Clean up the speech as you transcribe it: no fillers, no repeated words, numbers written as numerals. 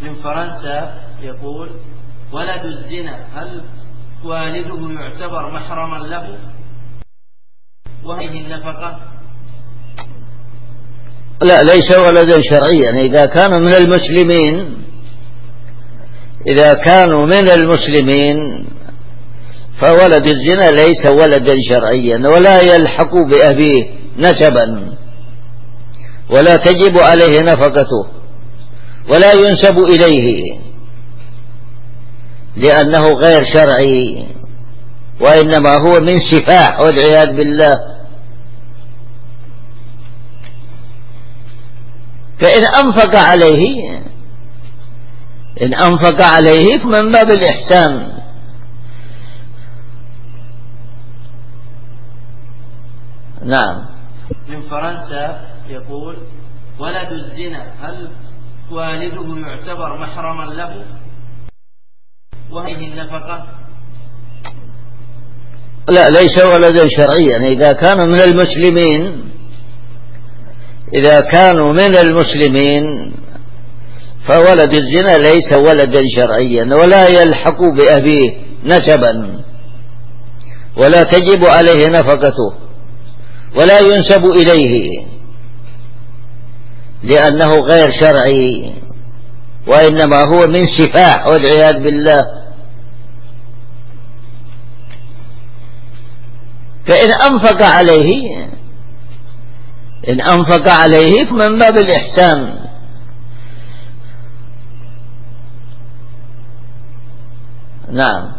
من فرنسا يقول: ولد الزنا هل والده يعتبر محرما له؟ وهذه النفقة؟ لا، ليس ولدا شرعيا. إذا كانوا من المسلمين فولد الزنا ليس ولدا شرعيا، ولا يلحق بأبيه نسبا، ولا تجب عليه نفقته، ولا ينسب إليه، لأنه غير شرعي، وإنما هو من سفاح والعياذ بالله. فإن أنفق عليه فمن باب الإحسان. نعم. من فرنسا يقول: ولد الزنا هل والده يعتبر محرما له؟ وهذه النفقة؟ لا، ليس ولدا شرعيا. إذا كانوا من المسلمين فولد الزنا ليس ولدا شرعيا، ولا يلحق بأبيه نسبا، ولا تجب عليه نفقته، ولا ينسب إليه، لأنه غير شرعي، وإنما هو من سفاح والعياذ بالله. فإن أنفق عليه فمن باب الإحسان. نعم.